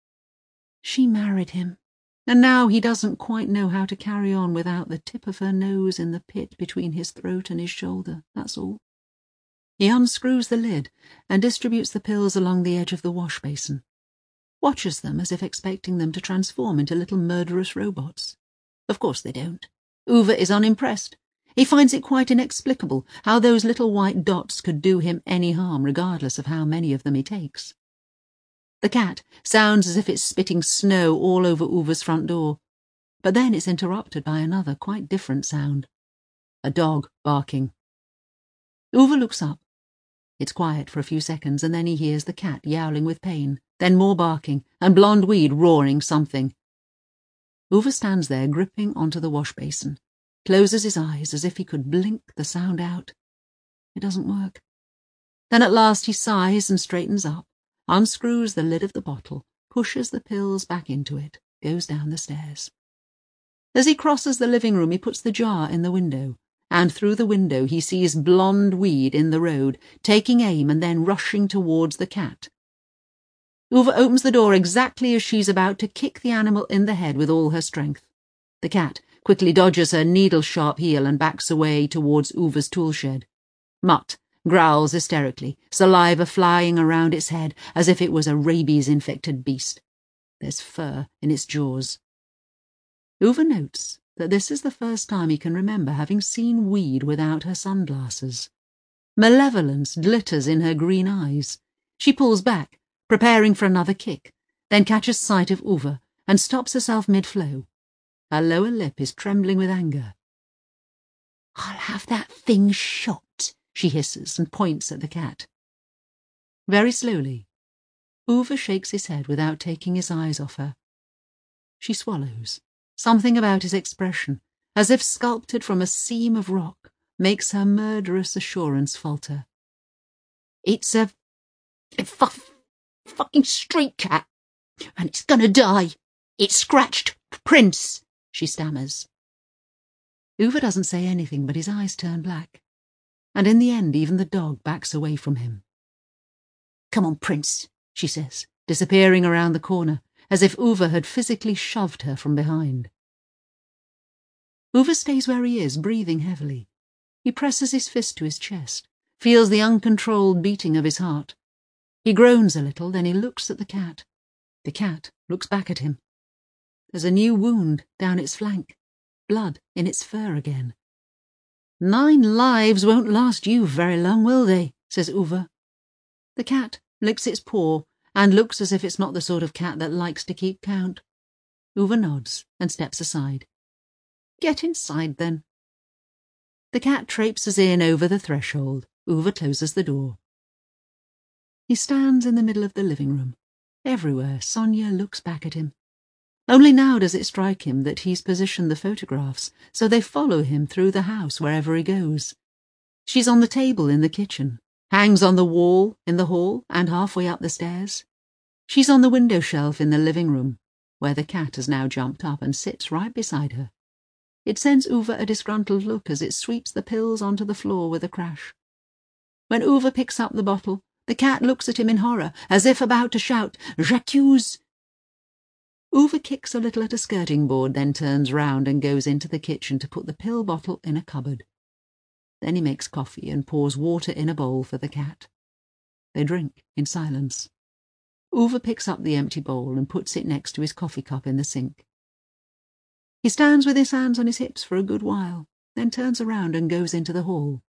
She married him, and now he doesn't quite know how to carry on without the tip of her nose in the pit between his throat and his shoulder, that's all. He unscrews the lid and distributes the pills along the edge of the wash basin, watches them as if expecting them to transform into little murderous robots. Of course they don't. Uwe is unimpressed. He finds it quite inexplicable how those little white dots could do him any harm regardless of how many of them he takes. The cat sounds as if it's spitting snow all over Uwe's front door, but then it's interrupted by another quite different sound. A dog barking. Uwe looks up. It's quiet for a few seconds and then he hears the cat yowling with pain, then more barking, and Blonde Weed roaring something. Uwe stands there gripping onto the wash basin, closes his eyes as if he could blink the sound out. It doesn't work. Then at last he sighs and straightens up, unscrews the lid of the bottle, pushes the pills back into it, goes down the stairs. As he crosses the living room he puts the jar in the window, and through the window he sees Blonde Weed in the road, taking aim and then rushing towards the cat. Uwe opens the door exactly as she's about to kick the animal in the head with all her strength. The cat quickly dodges her needle-sharp heel and backs away towards Uwe's tool-shed. Mutt growls hysterically, saliva flying around its head as if it was a rabies-infected beast. There's fur in its jaws. Uwe notes that this is the first time he can remember having seen Weed without her sunglasses. Malevolence glitters in her green eyes. She pulls back, preparing for another kick, then catches sight of Uwe and stops herself mid-flow. Her lower lip is trembling with anger. "I'll have that thing shot," she hisses and points at the cat. Very slowly, Uwe shakes his head without taking his eyes off her. She swallows. Something about his expression, as if sculpted from a seam of rock, makes her murderous assurance falter. "It's a, a fuff, fucking street cat, and it's gonna die. It scratched Prince," she stammers. Uwe doesn't say anything, but his eyes turn black, and in the end even the dog backs away from him. "Come on, Prince," she says, disappearing around the corner, as if Uwe had physically shoved her from behind. Uwe stays where he is, breathing heavily. He presses his fist to his chest, feels the uncontrolled beating of his heart. He groans a little, then he looks at the cat. The cat looks back at him. There's a new wound down its flank, blood in its fur again. "Nine lives won't last you very long, will they?" says Uwe. The cat licks its paw and looks as if it's not the sort of cat that likes to keep count. Uwe nods and steps aside. "Get inside, then." The cat traipses in over the threshold. Uwe closes the door. He stands in the middle of the living room. Everywhere Sonia looks back at him. Only now does it strike him that he's positioned the photographs so they follow him through the house wherever he goes. She's on the table in the kitchen, hangs on the wall in the hall and halfway up the stairs. She's on the window shelf in the living room, where the cat has now jumped up and sits right beside her. It sends Uwe a disgruntled look as it sweeps the pills onto the floor with a crash. When Uwe picks up the bottle, the cat looks at him in horror, as if about to shout, "J'accuse!" Uwe kicks a little at a skirting board, then turns round and goes into the kitchen to put the pill bottle in a cupboard. Then he makes coffee and pours water in a bowl for the cat. They drink in silence. Uwe picks up the empty bowl and puts it next to his coffee cup in the sink. He stands with his hands on his hips for a good while, then turns around and goes into the hall.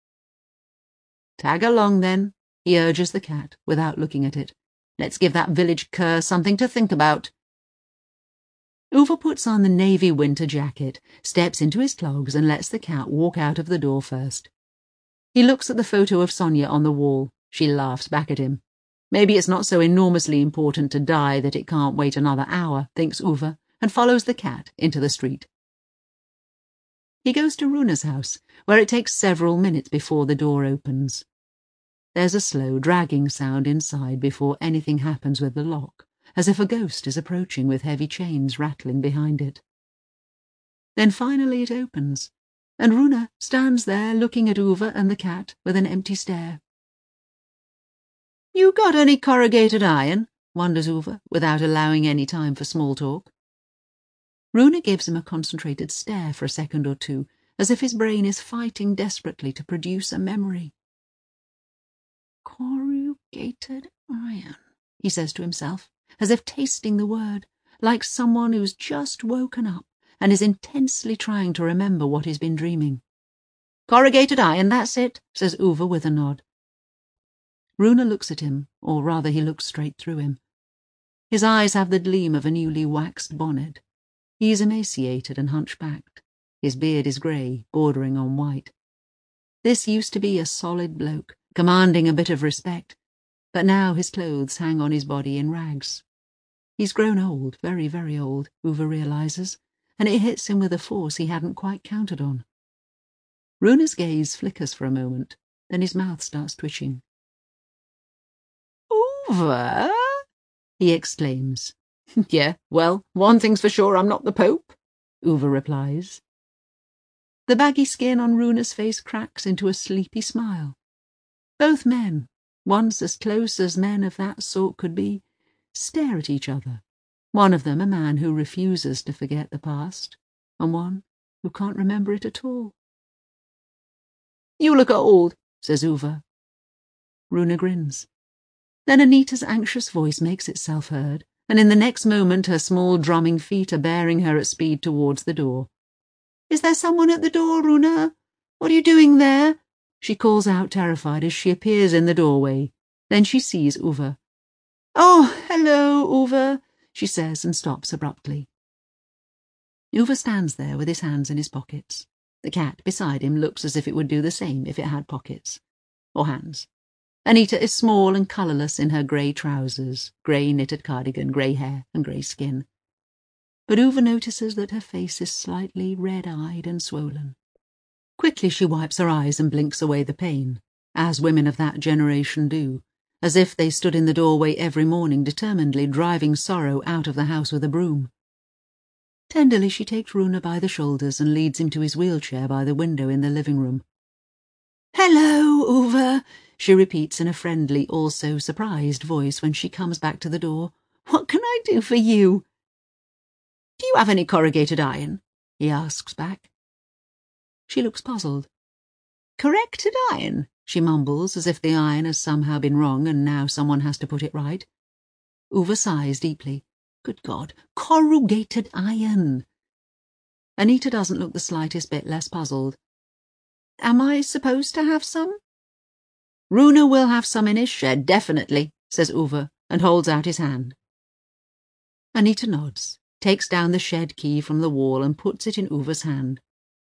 "Tag along, then," he urges the cat, without looking at it. "Let's give that village cur something to think about." Uwe puts on the navy winter jacket, steps into his clogs and lets the cat walk out of the door first. He looks at the photo of Sonia on the wall. She laughs back at him. Maybe it's not so enormously important to die that it can't wait another hour, thinks Uwe, and follows the cat into the street. He goes to Runa's house, where it takes several minutes before the door opens. There's a slow, dragging sound inside before anything happens with the lock, as if a ghost is approaching with heavy chains rattling behind it. Then finally it opens, and Runa stands there looking at Uwe and the cat with an empty stare. "You got any corrugated iron?" wonders Uwe, without allowing any time for small talk. Runa gives him a concentrated stare for a second or two, as if his brain is fighting desperately to produce a memory. "Corrugated iron," he says to himself, as if tasting the word, like someone who's just woken up and is intensely trying to remember what he's been dreaming. "Corrugated iron, that's it," says Uwe with a nod. Runa looks at him, or rather he looks straight through him. His eyes have the gleam of a newly waxed bonnet. He is emaciated and hunchbacked. His beard is grey, bordering on white. This used to be a solid bloke, commanding a bit of respect, but now his clothes hang on his body in rags. He's grown old, very, very old, Uwe realises, and it hits him with a force he hadn't quite counted on. Runa's gaze flickers for a moment, then his mouth starts twitching. "Uwe?" he exclaims. "Yeah, well, one thing's for sure, I'm not the Pope," Uwe replies. The baggy skin on Runa's face cracks into a sleepy smile. Both men, once as close as men of that sort could be, stare at each other, one of them a man who refuses to forget the past, and one who can't remember it at all. "You look old," says Uwe. Runa grins. Then Anita's anxious voice makes itself heard, and in the next moment her small drumming feet are bearing her at speed towards the door. "Is there someone at the door, Runa? What are you doing there? she calls out terrified as she appears in the doorway. Then she sees Uwe. "Oh, hello, Uwe," she says and stops abruptly. Uwe stands there with his hands in his pockets. The cat beside him looks as if it would do the same if it had pockets. Or hands. Anita is small and colourless in her grey trousers, grey knitted cardigan, grey hair and grey skin. But Uwe notices that her face is slightly red-eyed and swollen. Quickly she wipes her eyes and blinks away the pain, as women of that generation do, as if they stood in the doorway every morning determinedly driving sorrow out of the house with a broom. Tenderly she takes Rune by the shoulders and leads him to his wheelchair by the window in the living room. "Hello, Uwe," she repeats in a friendly, also surprised voice when she comes back to the door. "What can I do for you?" "Do you have any corrugated iron?" he asks back. She looks puzzled. "Corrected iron?" she mumbles, as if the iron has somehow been wrong and now someone has to put it right. Uwe sighs deeply. Good God, corrugated iron! Anita doesn't look the slightest bit less puzzled. "Am I supposed to have some?" "Rune will have some in his shed, definitely," says Uwe, and holds out his hand. Anita nods, takes down the shed key from the wall and puts it in Uwe's hand.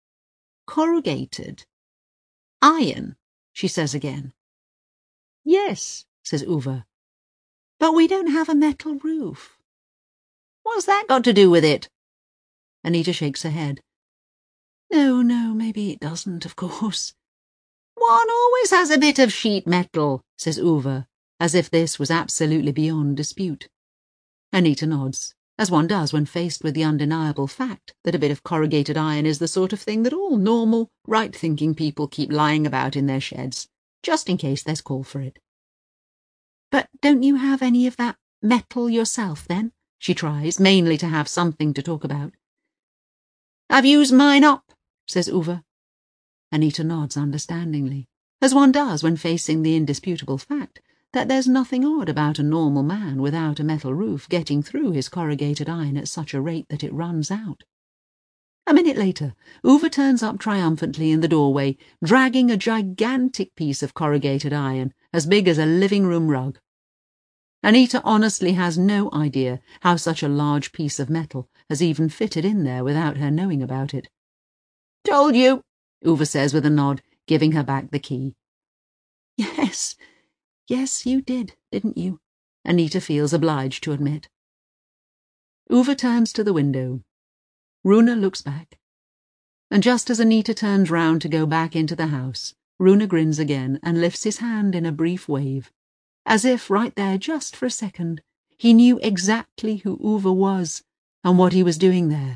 "Corrugated iron," she says again. "Yes," says Uwe, "but we don't have a metal roof." "What's that got to do with it?" Anita shakes her head. "No, no, maybe it doesn't, of course." "One always has a bit of sheet metal," says Uwe, as if this was absolutely beyond dispute. Anita nods, as one does when faced with the undeniable fact that a bit of corrugated iron is the sort of thing that all normal, right-thinking people keep lying about in their sheds, just in case there's call for it. "But don't you have any of that metal yourself, then?" she tries, mainly to have something to talk about. "I've used mine up," says Uwe. Anita nods understandingly, as one does when facing the indisputable fact that there's nothing odd about a normal man without a metal roof getting through his corrugated iron at such a rate that it runs out. A minute later, Uwe turns up triumphantly in the doorway, dragging a gigantic piece of corrugated iron, as big as a living room rug. Anita honestly has no idea how such a large piece of metal has even fitted in there without her knowing about it. "Told you," Uwe says with a nod, giving her back the key. Yes, yes, you did, didn't you? Anita feels obliged to admit. Uwe turns to the window. Rune looks back. And just as Anita turns round to go back into the house, Rune grins again and lifts his hand in a brief wave, as if right there, just for a second, he knew exactly who Uwe was and what he was doing there.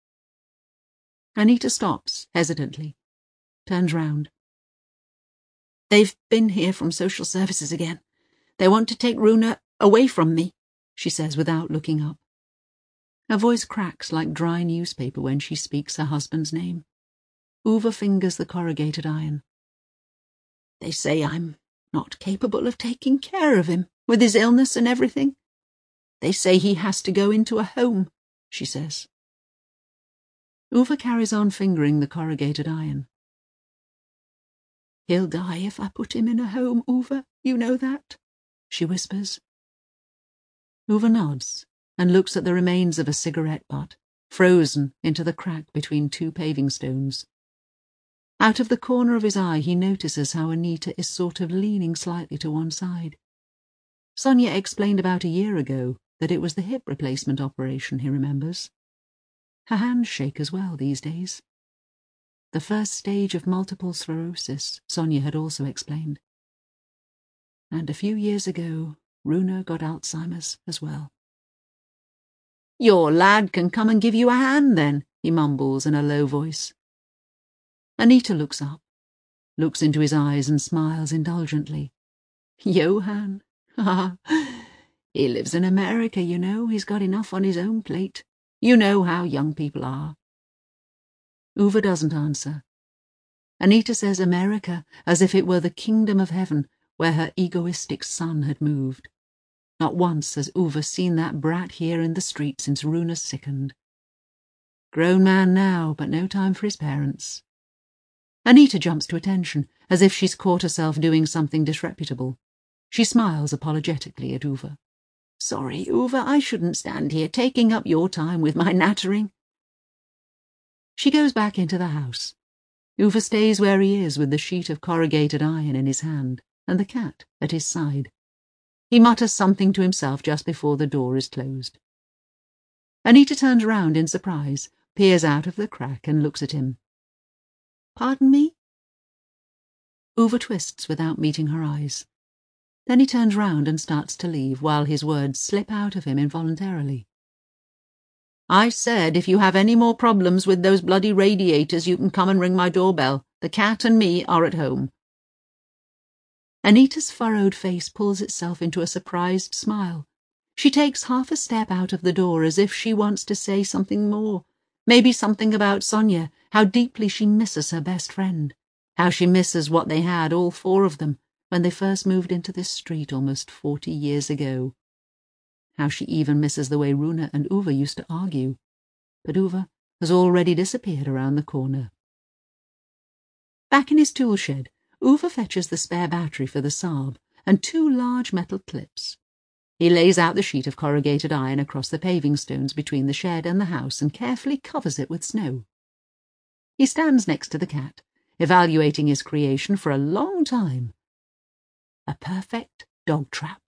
Anita stops, hesitantly, turns round. "They've been here from social services again. They want to take Rune away from me," she says without looking up. Her voice cracks like dry newspaper when she speaks her husband's name. Uwe fingers the corrugated iron. "They say I'm not capable of taking care of him, with his illness and everything. They say he has to go into a home," she says. Uwe carries on fingering the corrugated iron. "He'll die if I put him in a home, Uwe, you know that," she whispers. Uwe nods and looks at the remains of a cigarette butt, frozen into the crack between two paving stones. Out of the corner of his eye he notices how Anita is sort of leaning slightly to one side. Sonia explained about a year ago that it was the hip replacement operation, he remembers. Her hands shake as well these days. The first stage of multiple sclerosis, Sonia had also explained. And a few years ago, Rune got Alzheimer's as well. "Your lad can come and give you a hand, then," he mumbles in a low voice. Anita looks up, looks into his eyes and smiles indulgently. "Johann? Ha! He lives in America, you know. He's got enough on his own plate. You know how young people are." Uwe doesn't answer. Anita says America as if it were the kingdom of heaven where her egoistic son had moved. Not once has Uwe seen that brat here in the street since Rune sickened. Grown man now, but no time for his parents. Anita jumps to attention, as if she's caught herself doing something disreputable. She smiles apologetically at Uwe. "Sorry, Uwe, I shouldn't stand here taking up your time with my nattering." She goes back into the house. Uwe stays where he is with the sheet of corrugated iron in his hand and the cat at his side. He mutters something to himself just before the door is closed. Anita turns round in surprise, peers out of the crack and looks at him. "Pardon me?" Uwe twists without meeting her eyes. Then he turns round and starts to leave, while his words slip out of him involuntarily. "I said if you have any more problems with those bloody radiators you can come and ring my doorbell. The cat and me are at home." Anita's furrowed face pulls itself into a surprised smile. She takes half a step out of the door as if she wants to say something more, maybe something about Sonia, how deeply she misses her best friend, how she misses what they had, all four of them, when they first moved into this street almost forty years ago. How she even misses the way Runa and Uwe used to argue. But Uwe has already disappeared around the corner. Back in his tool shed, Uwe fetches the spare battery for the Saab and two large metal clips. He lays out the sheet of corrugated iron across the paving stones between the shed and the house and carefully covers it with snow. He stands next to the cat, evaluating his creation for a long time. A perfect dog trap.